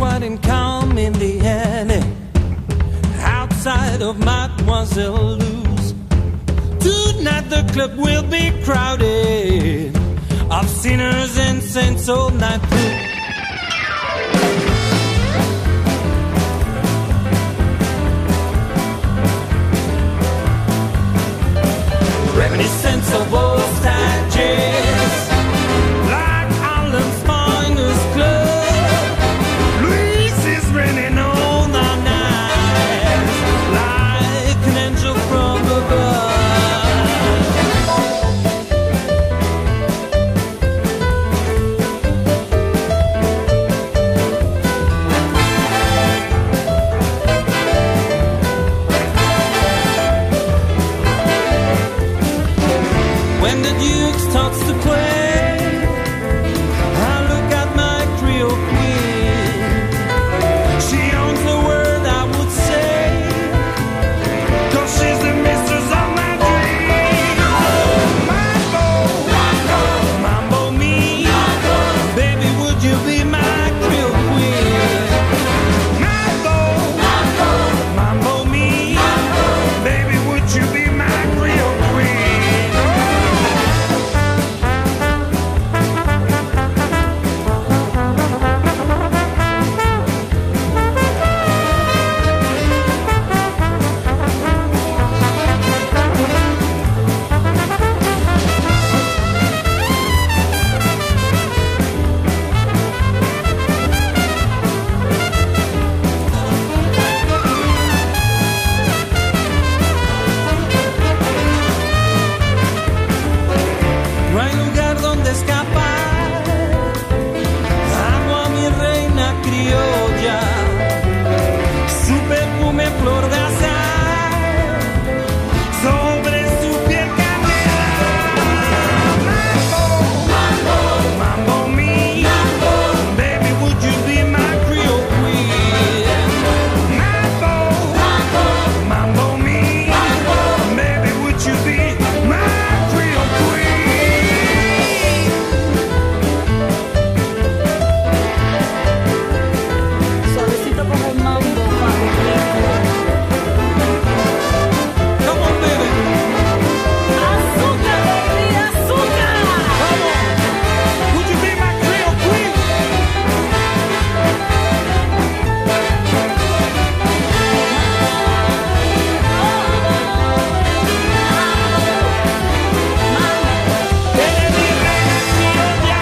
quiet and calm in the alley outside of Mademoiselle Lou's. Tonight the club will be crowded of sinners and saints all night through. Reminiscence of old time jazz, like Ireland's finest club. Louise is raining all the night, like an angel from above. When the Duke starts to play, I look at my Creole queen. She owns the word I would say, 'cause she's the mistress of my dreams. Mambo, mambo, mambo me, mambo. Baby, would you be my Creole queen? Mambo, mambo, mambo me, mambo. Baby, would you be my Creole queen? No hay lugar donde escapar. Amo a mi reina criolla, su perfume flor de azahar sobre su piel canela. Mambo, mambo, mambo me, mambo. Baby, would you be my Creole queen? Mambo, mambo, mambo me, mambo. Baby, would you be my Creole queen? Suavecito como un mambo, Come on, baby. azúcar, baby, azúcar. Would you be my Creole queen? Eres mi reina criolla.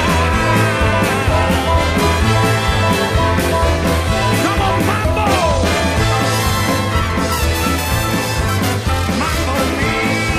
Come on, mambo. Mambo me.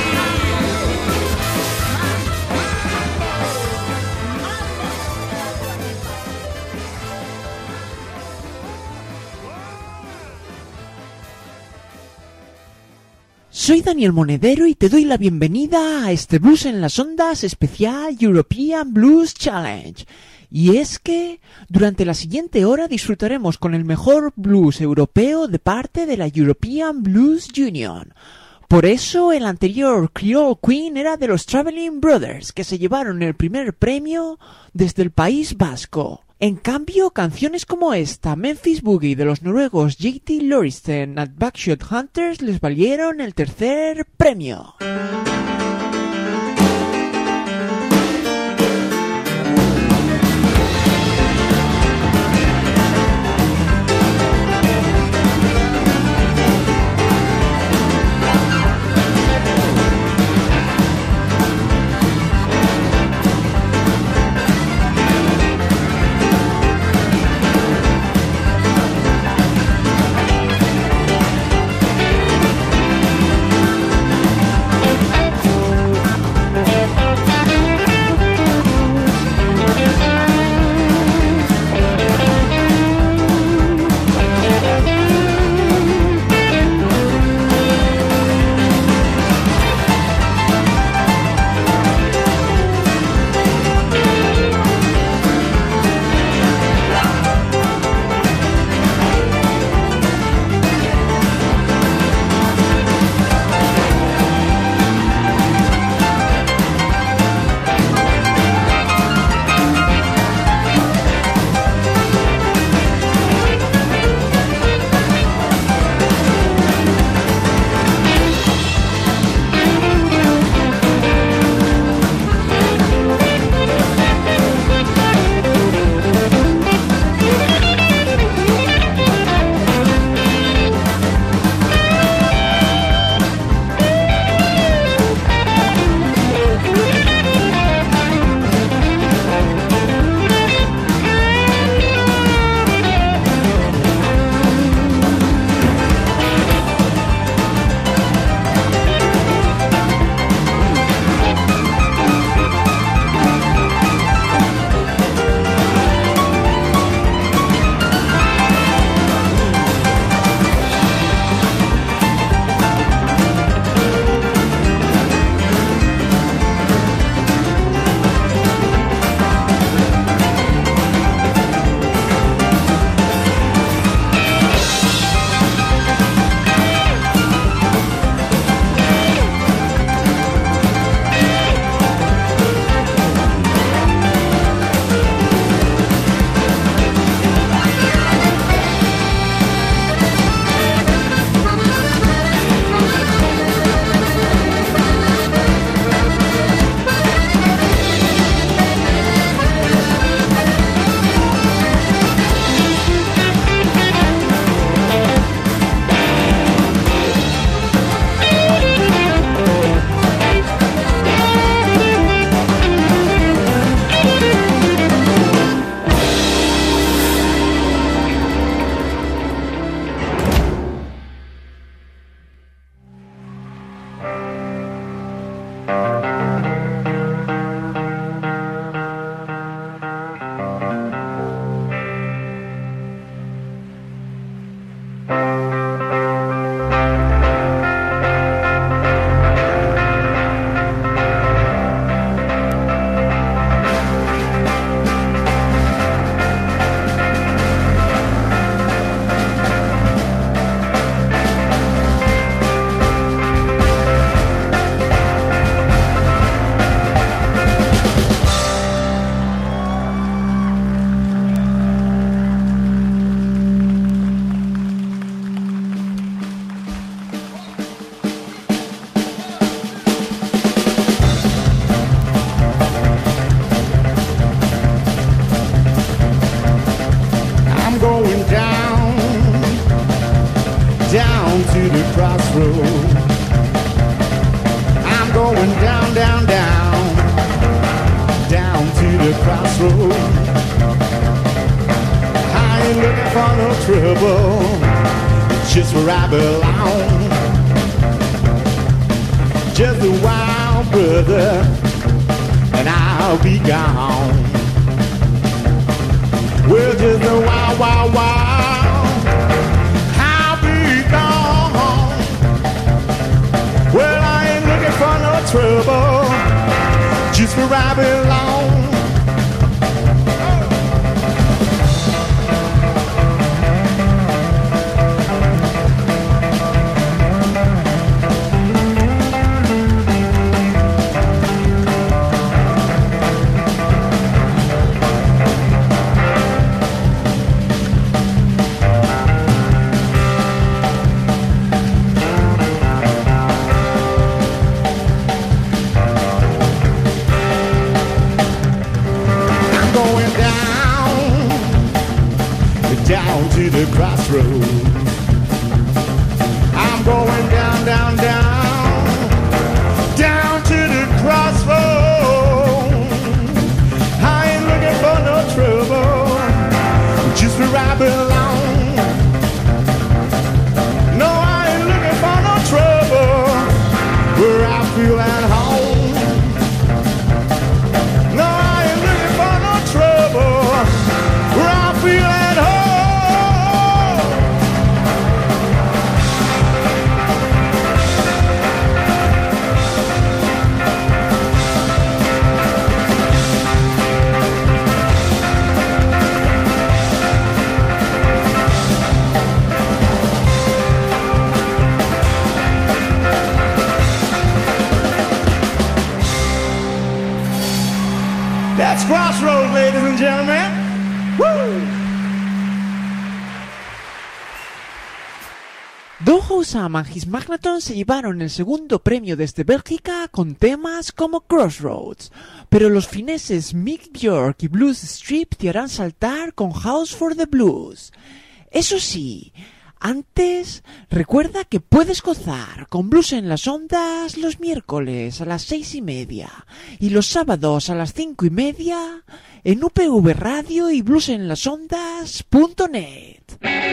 Soy Daniel Monedero y te doy la bienvenida a este Blues en las Ondas especial European Blues Challenge. Y es que durante la siguiente hora disfrutaremos con el mejor blues europeo de parte de la European Blues Union. Por eso el anterior Creole Queen era de los Traveling Brothers, que se llevaron el primer premio desde el País Vasco. En cambio, canciones como esta, Memphis Boogie de los noruegos JT Loristen and Backshot Hunters, les valieron el tercer premio. Thank down to the crossroad. I'm going down, down, down, down to the crossroad. I ain't looking for no trouble, just where I belong. Just a wild brother, and I'll be gone. Well, just a wild, wild, wild, I'll be gone. Well, I ain't looking for no trouble, just where I belong. Down to the crossroads. I'm going down, down, down, down to the crossroads. I ain't looking for no trouble, just where I belong. No, I ain't looking for no trouble, where I feel at home. No, I ain't looking for no trouble, where I feel at home. That's Crossroads, ladies and gentlemen. Woo! Doho Sam and His Magnaton se llevaron el segundo premio desde Bélgica con temas como Crossroads, pero los fineses Mick Bjork y Blues Strip te harán saltar con House for the Blues. Eso sí, antes, recuerda que puedes gozar con Blues en las Ondas los miércoles a las 6:30 y los sábados a las 5:30 en UPV Radio y bluesenlasondas.net.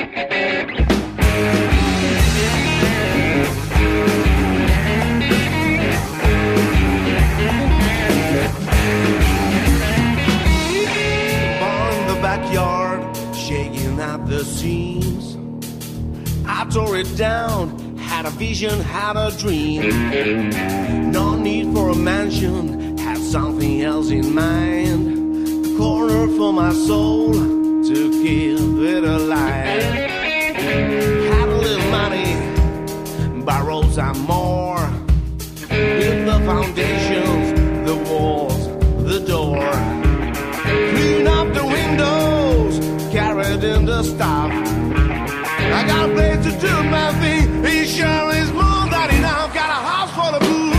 On the backyard, shaking out the seams. I tore it down, had a vision, had a dream. No need for a mansion, had something else in mind. A corner for my soul to keep it alive. Had a little money, borrowed some more. Built the foundations, the walls, the door. Clean up the windows, carried in the stuff. I got a place to do my thing. It sure is more than enough. Got a house for the blues.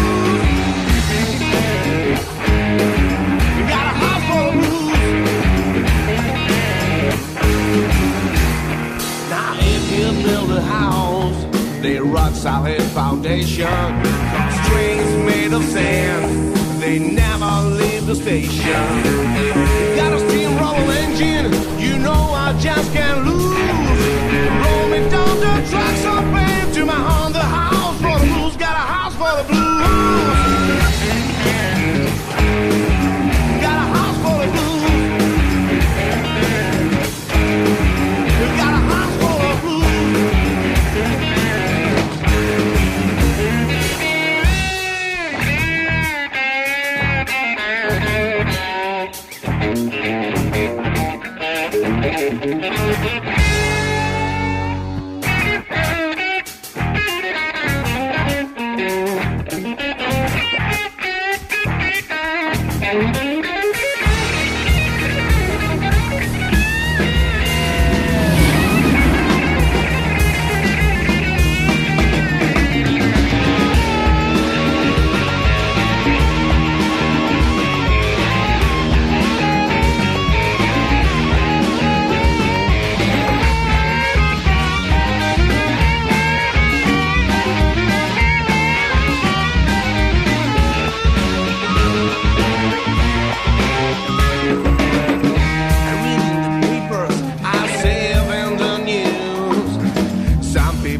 Got a house for the blues. Now if you build a house, they rock solid foundation. Strings made of sand, they never leave the station. Got a steamroller engine, you know I just can't lose. Roll me down the tracks up into my home. The house for the blues, got a house for the blues. Got a house for the blues. Got a house for the blues.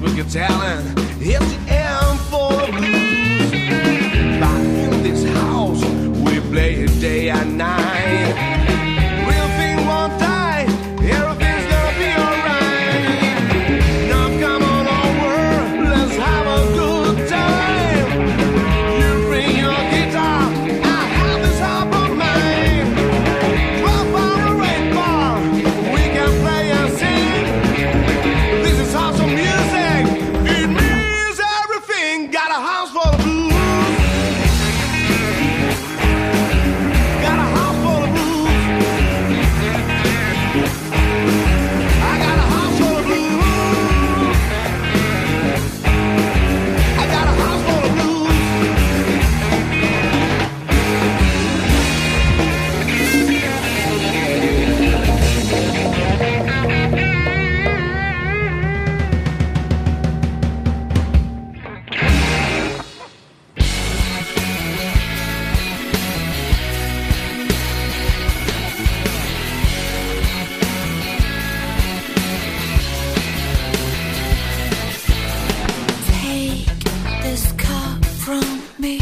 people can tell, and it's the end for the blues. Back in this house, we play it day and night. Real thing won't die, everything's gonna be alright. Now come on over, let's have a good time. You bring your guitar, I have this harp of mine. Drop on the red bar, we can play and sing. This is awesome music, it means everything. Got a house for the blues. Got a house for the blues. I got a house for the blues. I got a house for the blues. Take this cup from me.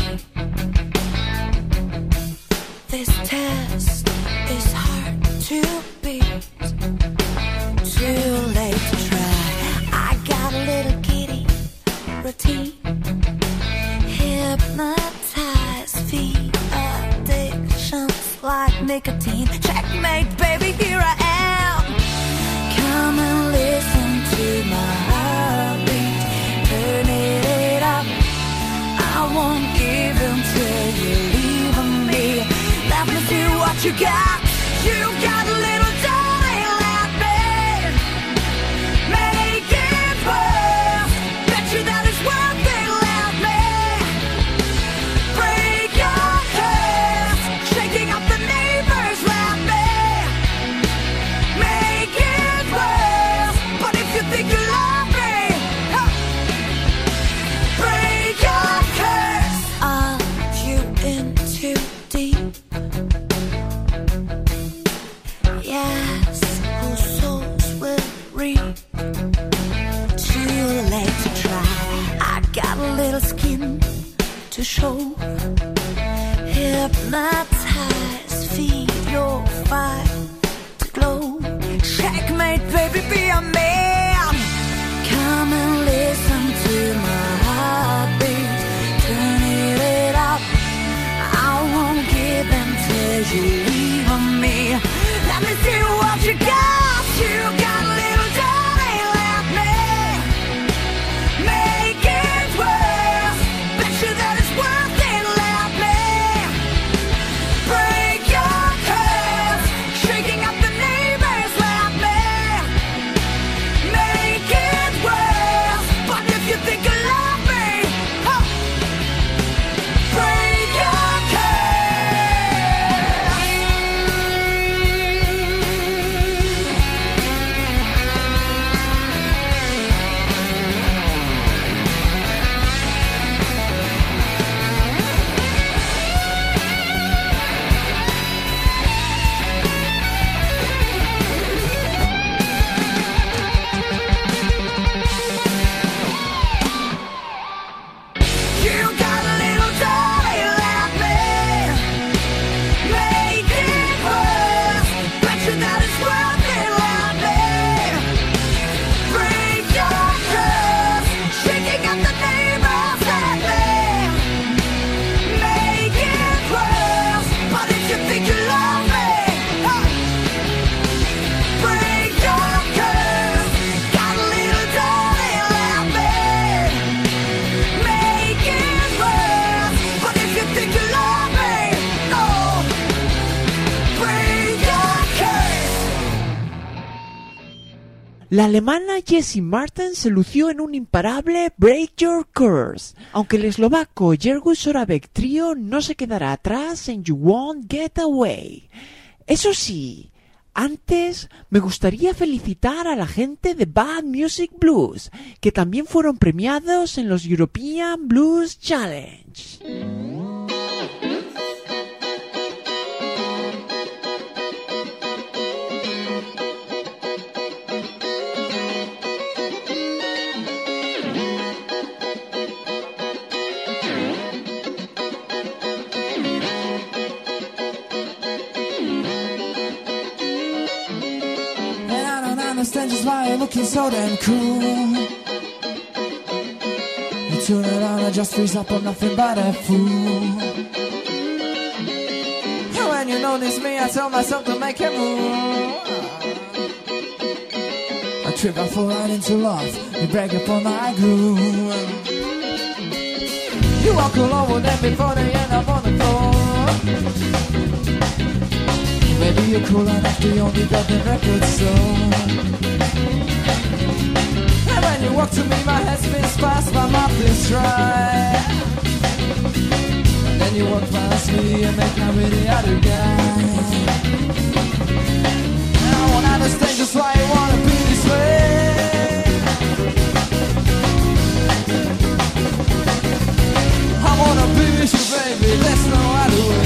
This test is hard to beat. Too late to try. I got a little kitty routine. Hypnotize, feed addictions like nicotine. Checkmate, baby, here I am. Come and listen to my heartbeat. Turn it up. I won't give until you leave me. Let me see what you got. You got a little darling like me. Make it worth. Bet you that it's worth it, let me. Break your curse. Shaking up the neighbors, let me. Make it worth. But if you think you love me, huh, break your curse. Are you in too deep? Yes, whose souls will reap. Too late to try. I got a little skin to show. Hypnotize, feed your fire to glow. Checkmate, baby, be a man. Come and listen to my heartbeat. Turn it up. I won't give until you leave me. Let me see what you got. You got a little darling like me. Make it worth. Bet you that it's worth it, let me. Break your curse. Shaking up the neighbors, let me. Make it worth. But if you think you love me, huh, break your curse. You got a little darling like me. Make it worth. Bet you that it's worth it, let me. Break your curse. Shaking up the neighbors, let me. Make it worth. But if you think you love me, huh, break your curse. Got a little darling like me. Make it worth. But if you think you love me, no, break your curse. La alemana Jessie Martin se lució en un imparable Break Your Curse, aunque el eslovaco Jerguš Soravec Trio no se quedará atrás en You Won't Get Away. Eso sí, antes me gustaría felicitar a la gente de Bad Music Blues, que también fueron premiados en los European Blues Challenge. strangers why you're looking so damn cool. You turn it on and just freeze up, I'm nothing but a fool. And when you notice me, I tell myself to make a move. I trip, I fall right into love. You break up on my groove. You walk all over them before they end up on the floor. Maybe you're cool enough, the only goddamn record store. And when you walk to me, my head spins fast, my mouth is dry. And then you walk past me and make me really other guy. And I won't understand just why you wanna be this way. I wanna be with you, baby, there's no other way.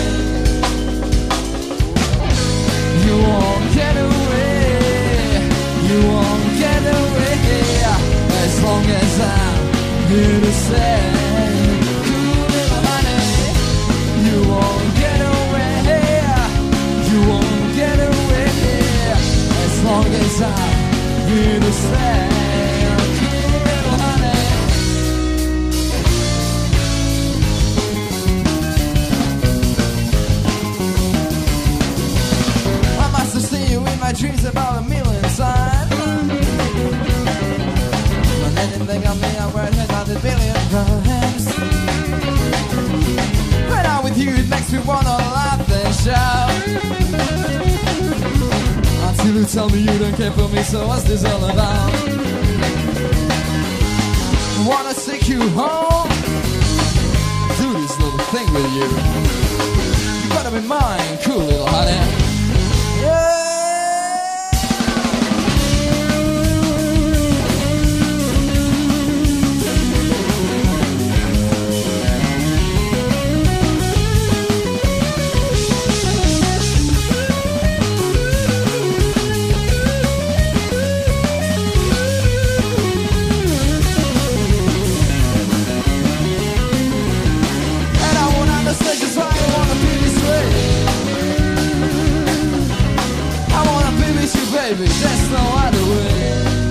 You won't get away, you won't get away, as long as I'm here to stay. Cool little honey, you won't get away, you won't get away, as long as I'm here to stay. Cool little honey. My dreams about a million times. But anything I mean, I worth 100 billion times. When I'm with you, it makes me wanna laugh and shout. Until you tell me you don't care for me, so what's this all about? I wanna take you home, do this little thing with you. You gotta be mine, cool little honey. Yeah. Baby, there's no other way.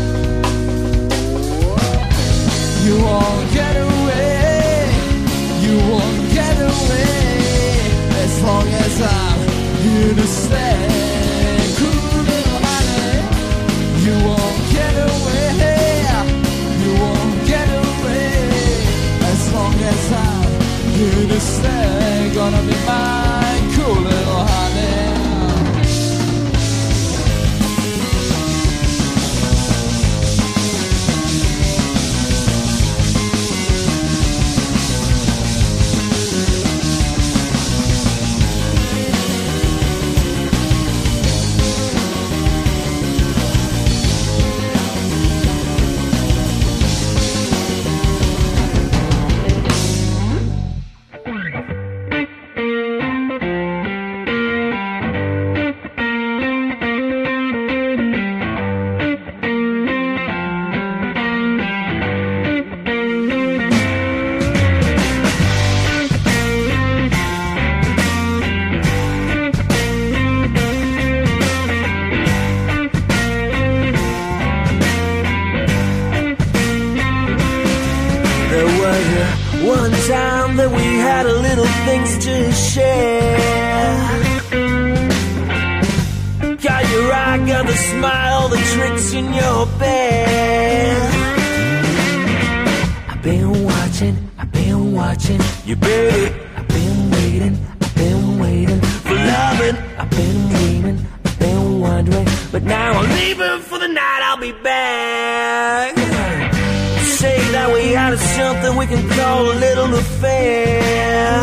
You won't get away, you won't get away, as long as I'm here to stay. Cool little honey, you won't get away, you won't get away, as long as I'm here to stay. Gonna be mine, cool little honey. One time that we had a little things to share. Got your eye, got the smile, the tricks in your bed. I've been watching you, baby. I've been waiting for loving. I've been dreaming, I've been wondering, but now I'm leaving for the night. I'll be back. Say that we had something we can call a little affair.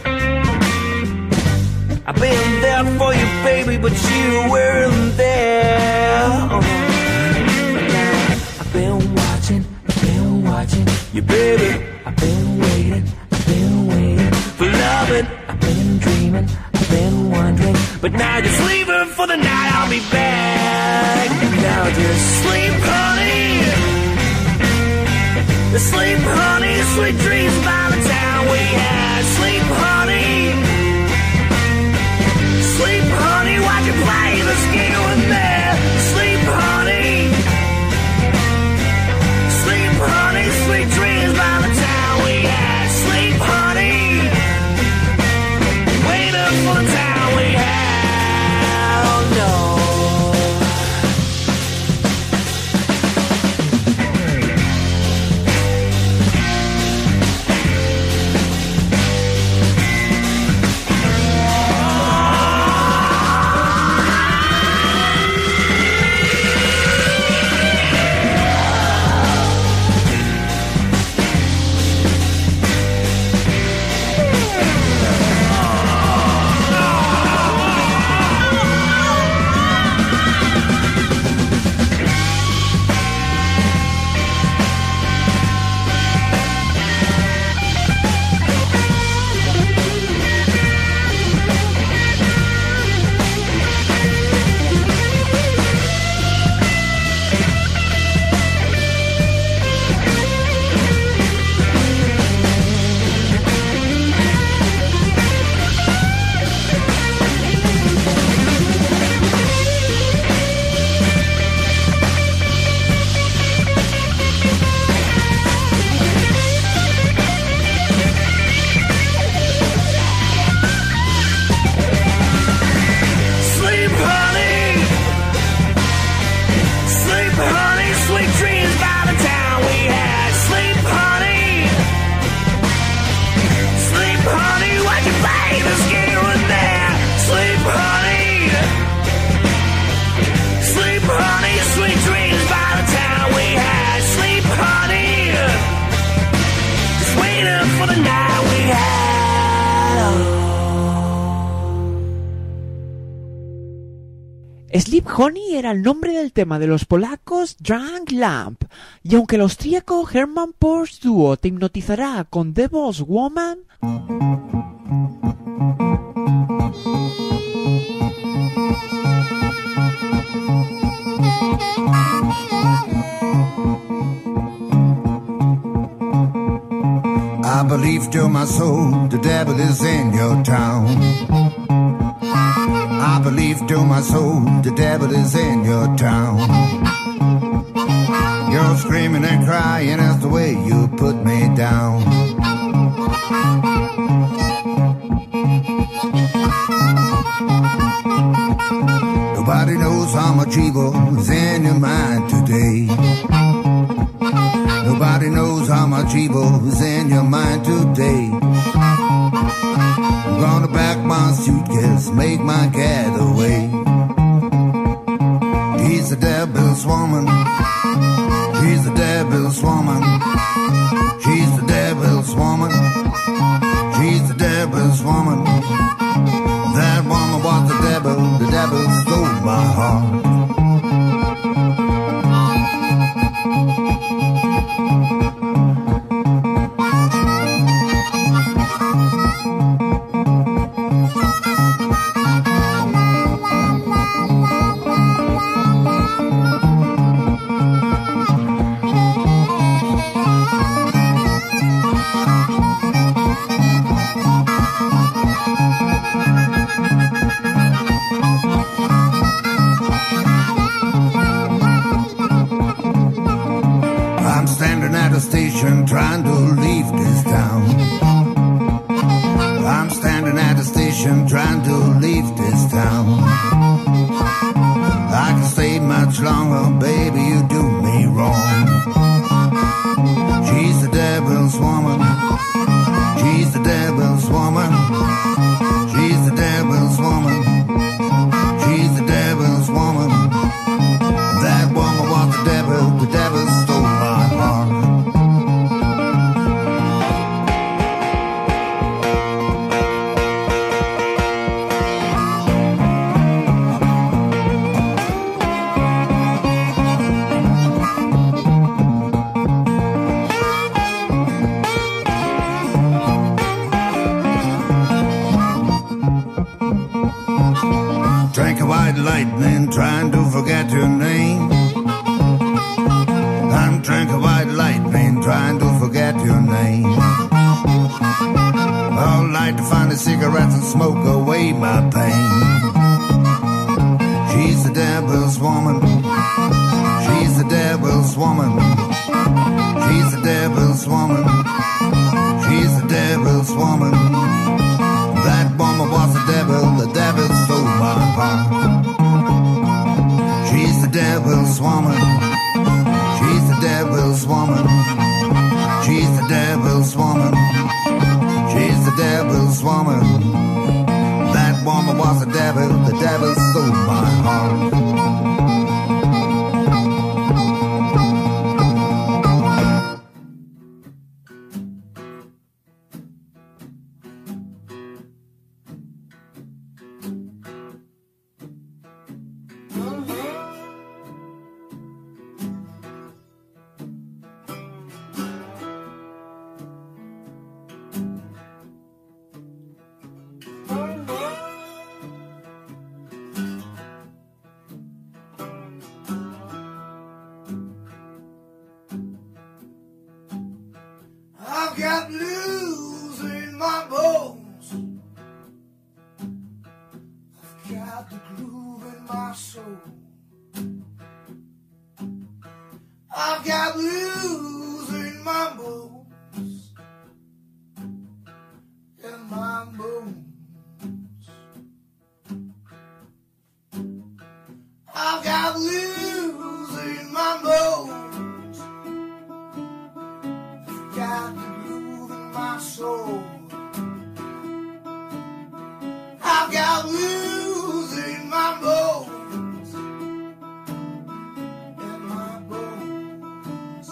I've been there for you, baby, but you weren't there. But now I've been watching you, baby. I've been waiting for loving. I've been dreaming, I've been wondering, but now just leaving for the night. I'll be back. Now just sleep, honey. Sleep, honey, sweet dreams by the time we had. Sleep, honey. Sleep, honey, watch you play this game with me. Sleep, honey. Sleep Honey era el nombre del tema de los polacos Drunk Lamp, y aunque el austríaco Hermann Porsche Duo te hipnotizará con Devil's Woman, I believe to my soul the devil is in your town. I believe to my soul the devil is in your town. You're screaming and crying, that's the way you put me down. Nobody knows how much evil is in your mind today. Nobody knows how much evil is in your mind today. I'm gonna pack my suitcase, make my getaway. She's the devil's woman. She's the devil's woman. She's the devil's woman. She's the devil's woman. That woman was the devil stole my heart. Trying to leave this town. I'm standing at the station trying to leave this town. I can stay much longer, baby, you do me wrong. She's the devil's woman. She's the devil's woman. She's the devil's woman. She's the devil's woman. That woman was the devil stole my heart. Lightning, trying to forget your name. I'm drinking white lightning, trying to forget your name. All night to find the cigarettes and smoke away my pain. She's the devil's woman. She's the devil's woman. She's the devil's woman. She's the devil's woman. That woman was the devil stole my heart. She's the devil's woman. She's the devil's woman. She's the devil's woman. She's the devil's woman. That woman was the devil stole my heart. I've got blues in my bones. I've got the groove in my soul. I've got blues in my bones. In my bones. I've got blues in my bones. I've got the groove in my soul. I've got blues in my bones. In my bones.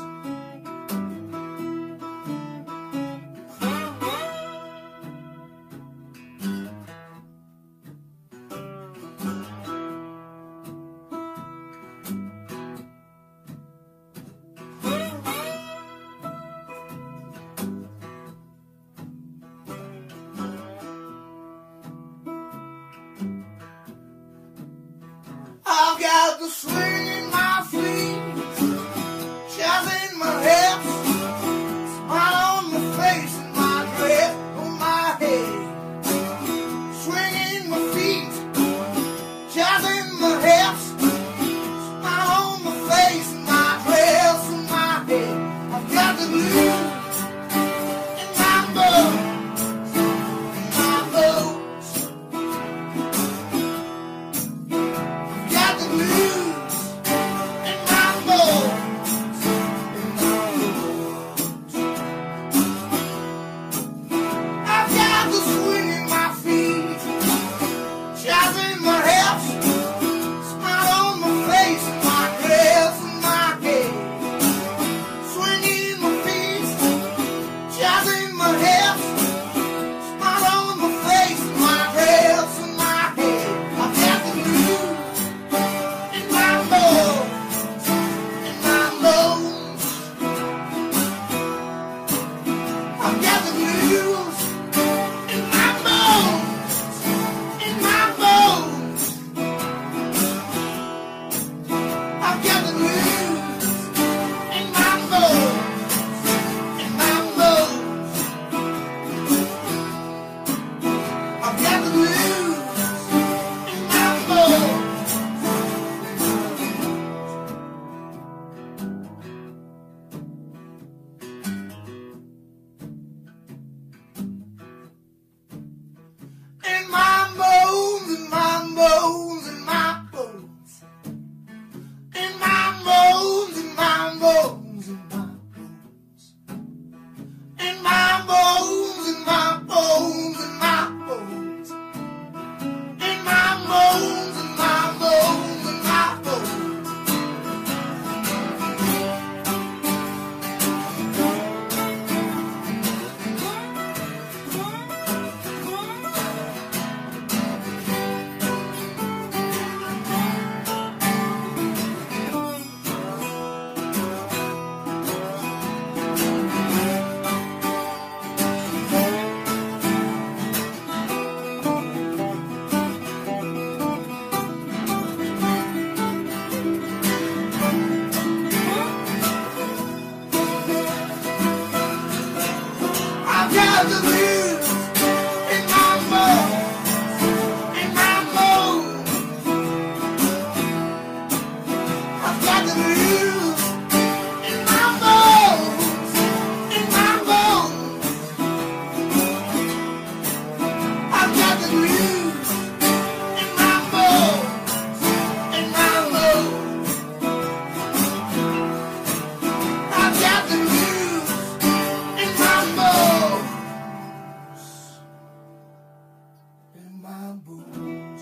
the swing in my feet, jazz in my hips, smile on my face and my dress on my head. Swing in my feet, jazz in my hips, smile on my face and my dress on my head. I've got the blues in my bones, in my bones. I've got the blues in my bones, in my bones. I've got the swing in my feet, jazz in my hips, smile on my face and my dress and my head. Swing in my feet, jazz in my hips, smile on my face and my dress and my head. I've got the blues in my bones, in my bones. I've got the blues in my bones, in my bones. I've got the blues in my bones, in my bones. I've got the blues in my bones. In my bones, in my bones, in my bones. In my bones, in my bones, in my bones. In my bones, in my bones, in my bones. In my bones, in my bones, in my bones. I've got the blues in my bones, in my bones. I've got the blues in my bones, in my bones. I've got the blues in my bones, in my bones. I've got the blues in my bones, in my bones.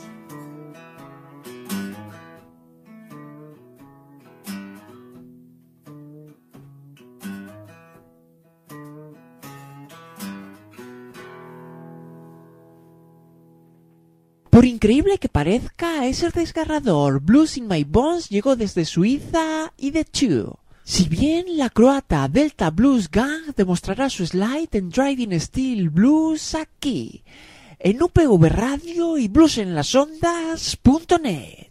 Por increíble que parezca, es el desgarrador Blues in My Bones llegó desde Suiza y de Two. Si bien la croata Delta Blues Gang demostrará su slide en Driving Steel Blues aquí, en UPV Radio y bluesenlasondas.net.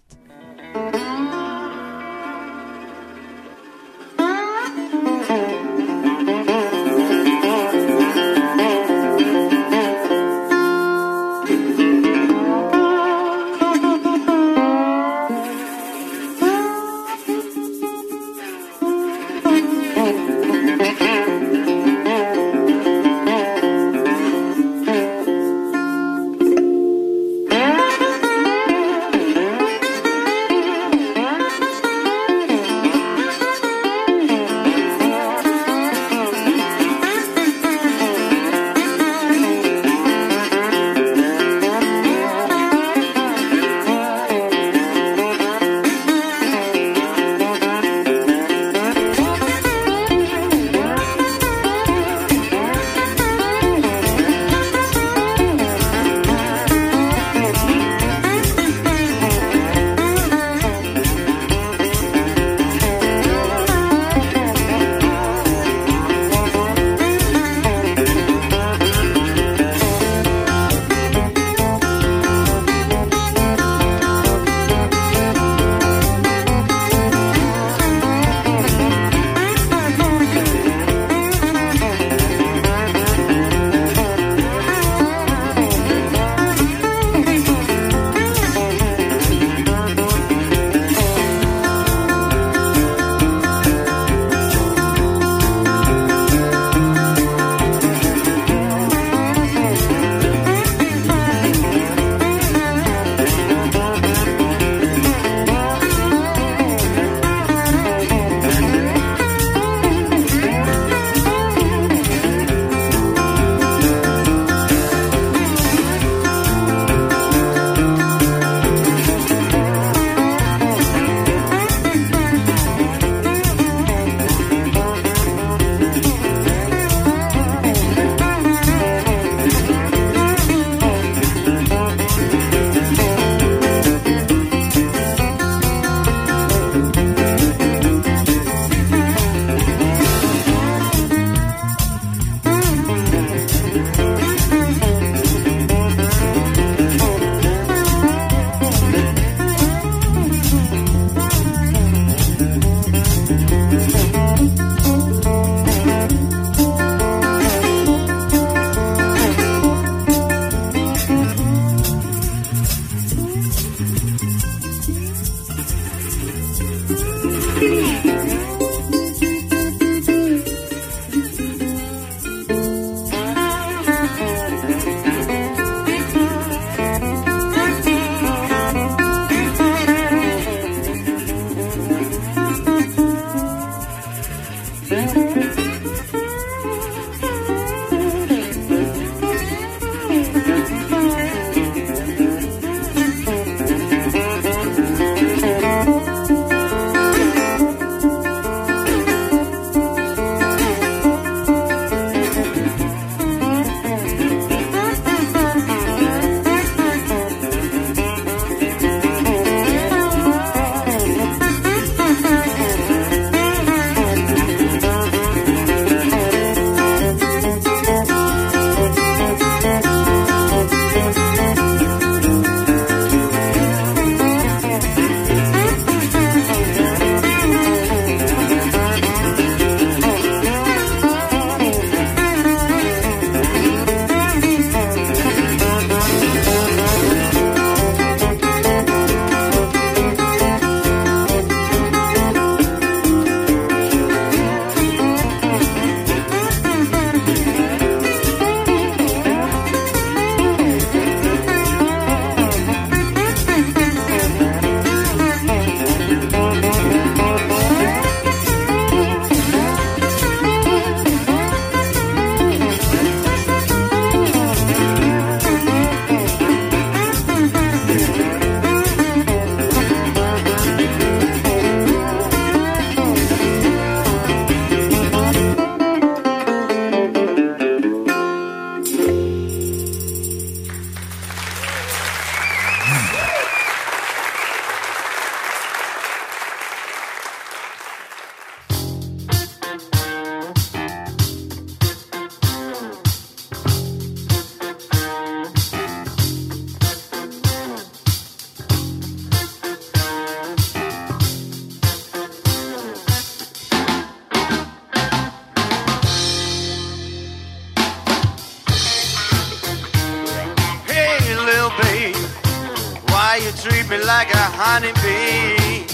me like a honeybee.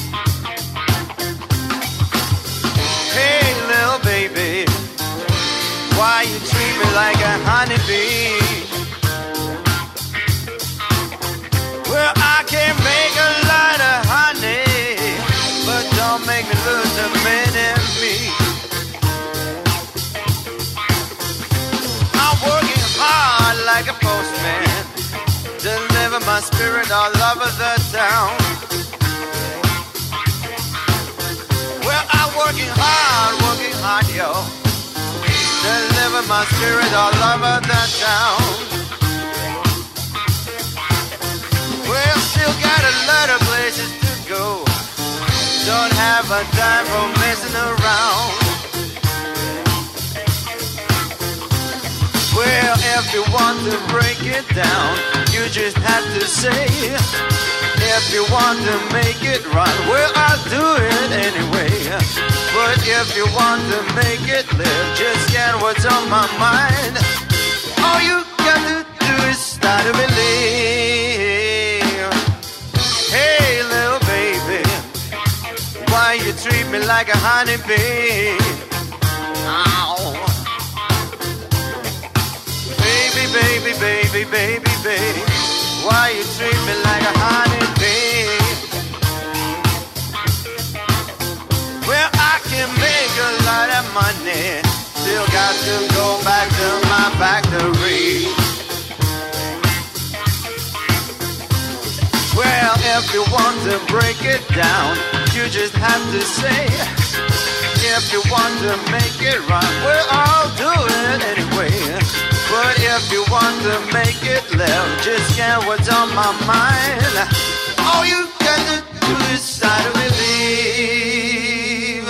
Hey, little baby, why you treat me like a honeybee? Well, I can make a lot of honey, but don't make me lose a minute of me. I'm working hard like a postman, deliver my spirit all over the town. Well, I'm working hard, yo, deliver my spirit all over the town. Well, still got a lot of places to go, don't have a time for messing around. Well, if you want to break it down, you just have to say. If you want to make it right, well, I'll do it anyway. But if you want to make it live, just get what's on my mind. All you got to do is start to believe. Hey, little baby, why you treat me like a honeybee? Ow. Baby, baby, baby, baby, baby, why you treat me like a honeybee? Well, I can make a lot of money, still got to go back to my factory. Well, if you want to break it down, you just have to say. If you want to make it right, well, I'll do it anyway. But if you want to make it live, just get what's on my mind. All you got to do is start to believe.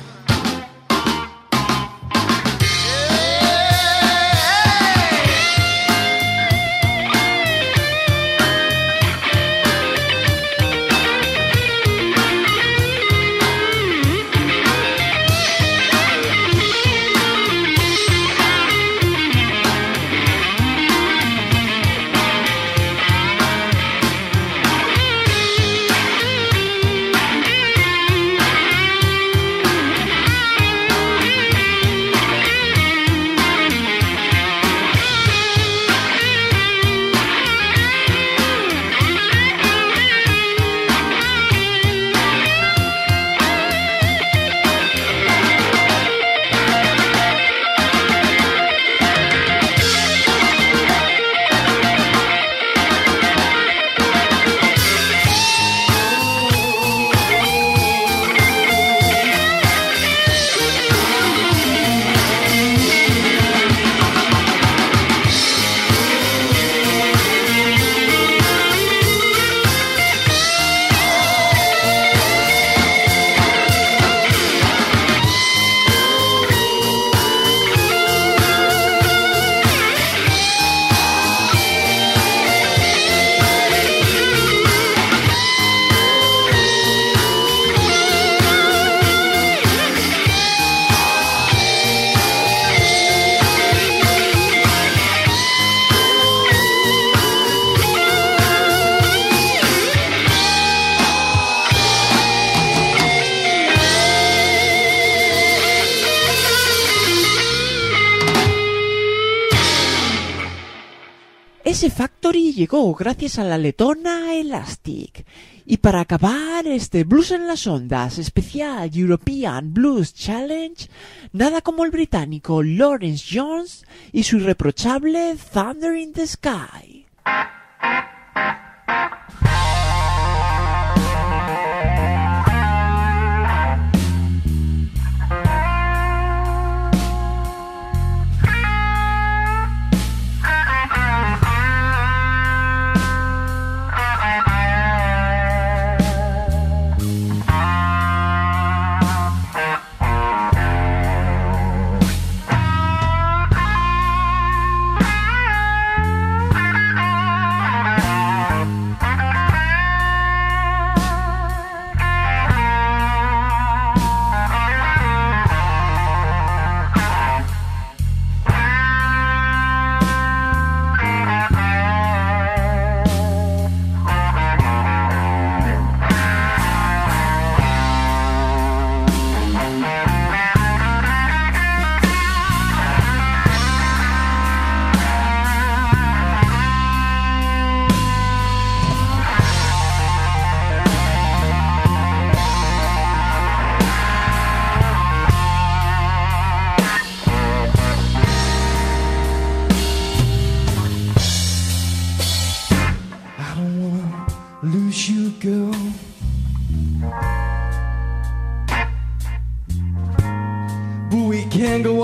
Ese Factory llegó gracias a la letona Elastic. Y para acabar este Blues en las Ondas especial European Blues Challenge, nada como el británico Lawrence Jones y su irreprochable Thunder in the Sky.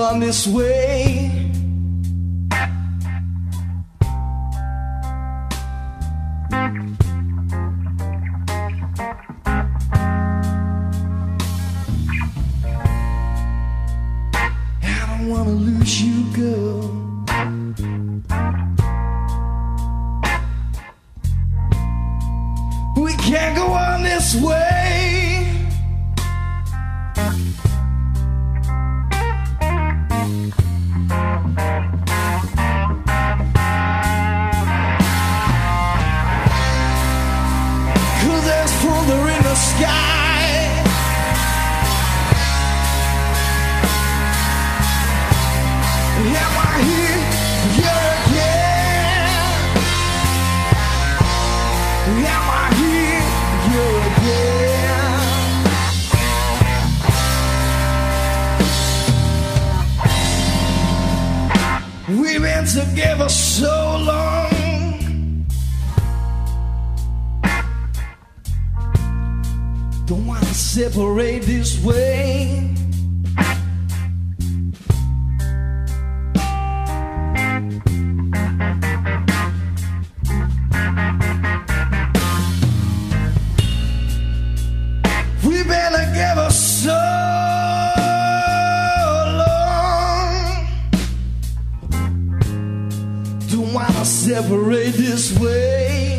on this way. I don't wanna lose you, girl. We can't go on this way. Cause there's thunder in the sky. Am I here again? Am I here again? We've been together so long. Don't wanna separate this way. We've been together so long. Don't wanna separate this way.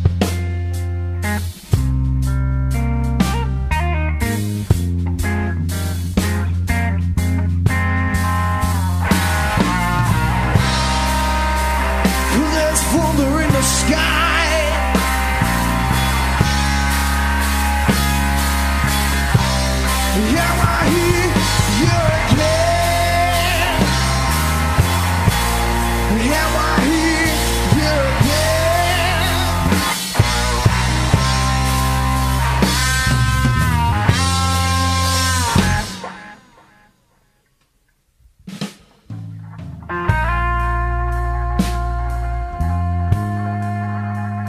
There's thunder in the sky. Am I here again? Am I here again?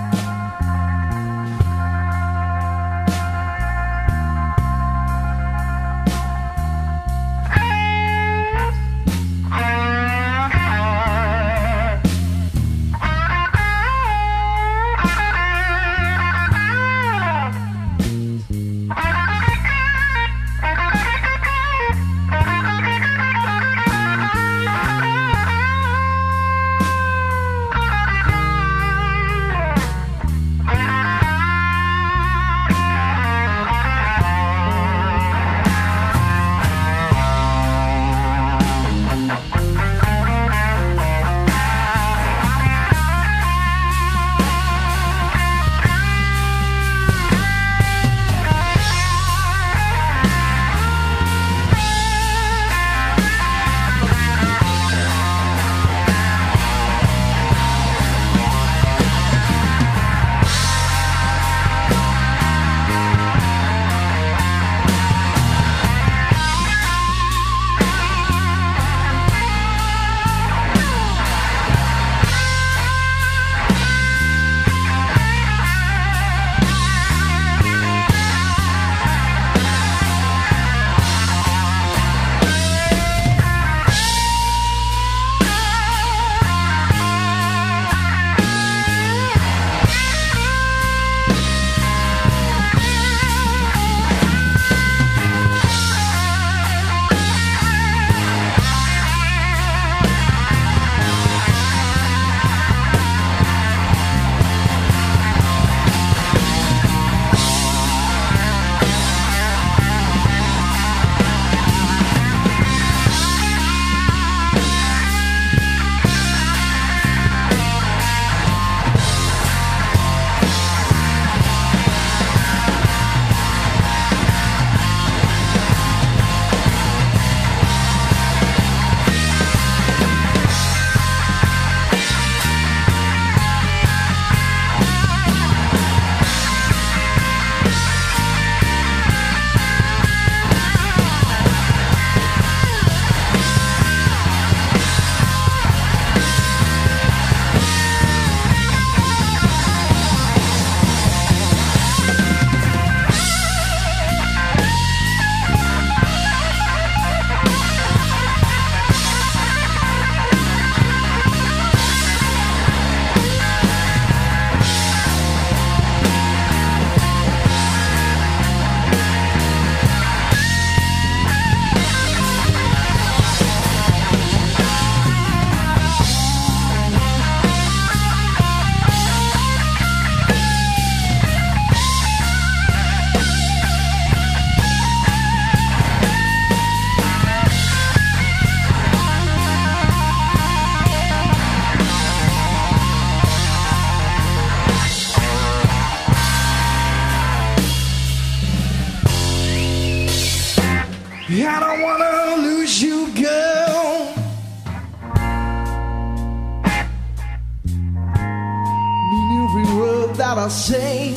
I say.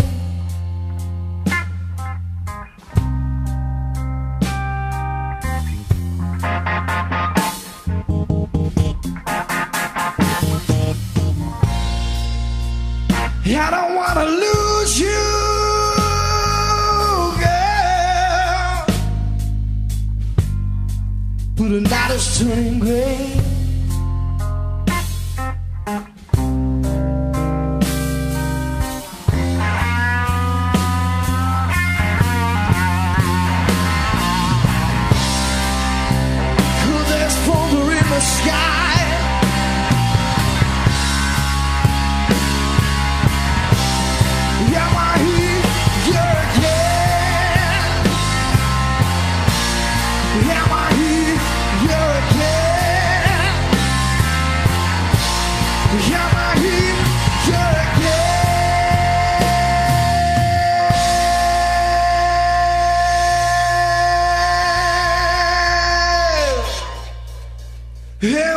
I don't wanna lose you, girl, but the night is turning gray. Cause there's thunder in the sky. Yeah.